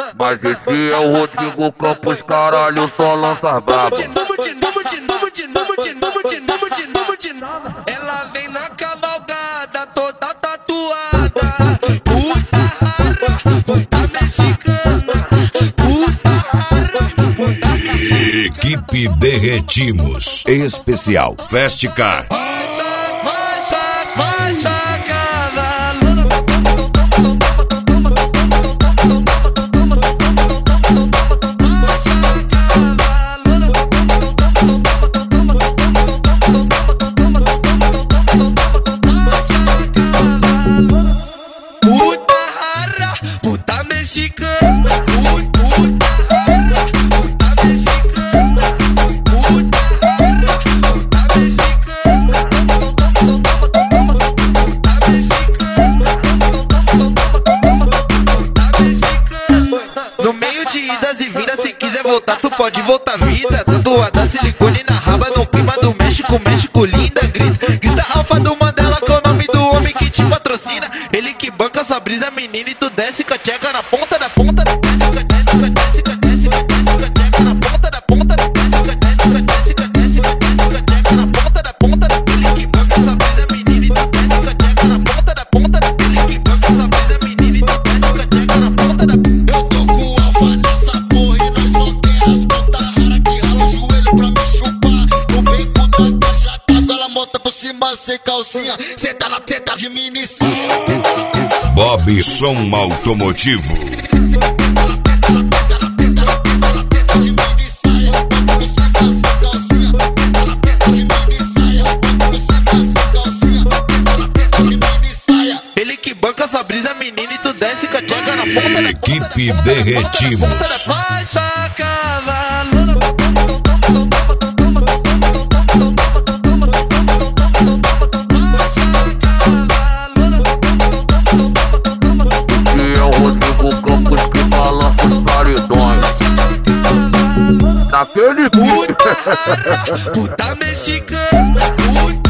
Mas esse é o Rodrigo Campos, caralho, só lança brabo. Ela vem na cavalgada, toda tatuada. Puta rara, puta mexicana. Puta rara, puta mexicana. Equipe Derretimos. Especial Festcar. Vai sacavalona. Puta rara, puta mexicana. Puta rara, puta mexicana. Puta rara, puta mexicana. Puta mexicana. No meio de idas e vindas, se quiser voltar, tu pode voltar vida. Tatuada silicone na raba, no clima do México, México linda. Grita alfa do Mandela, que é o nome do homem que te patrocina. Ele que banca sua brisa, menina, e tu desce com a tcheca na ponta da ponta. Desce na ponta da ponta. Desce na ponta da ponta. Ele que banca sua brisa, menina, e tu desce com a tcheca na ponta da ponta. Ele que banca sua brisa, menina, e tu desce com a tcheca na ponta da ponta. Eu tô com alfa nessa porra e nós só tem as pontas raras que rala o joelho pra me chupar. No beco da caixa d'água, ela monta por cima sem calcinha. Senta de mini saia. Bob Som Automotivo. Ele que banca sua brisa, menina, e tu desce com a tcheca na ponta da Equipe Derretimos. Vai sacavalona. E é o Rodrigo Campos que balança os paredões. Naquele Puta rara, puta mexicana.